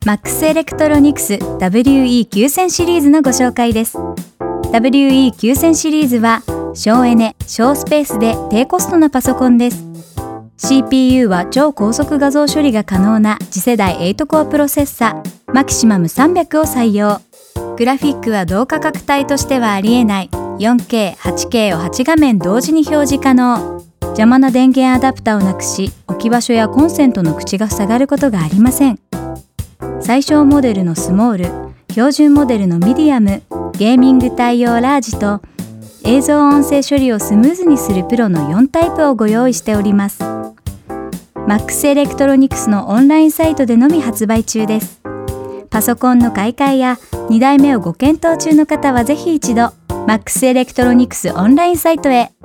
マックスエレクトロニクス WE9000 シリーズのご紹介です。 WE9000 シリーズは省エネ・省スペースで低コストなパソコンです。 CPU は超高速画像処理が可能な次世代8コアプロセッサマキシマム300を採用。グラフィックは同価格帯としてはありえない 4K、8K を8画面同時に表示可能。邪魔な電源アダプタをなくし、置き場所やコンセントの口が塞がることがありません。最小モデルのスモール、標準モデルのミディアム、ゲーミング対応ラージと映像音声処理をスムーズにするプロの4タイプをご用意しております。マックスエレクトロニクスのオンラインサイトでのみ発売中です。パソコンの買い替えや2台目をご検討中の方はぜひ一度マックスエレクトロニクスオンラインサイトへ。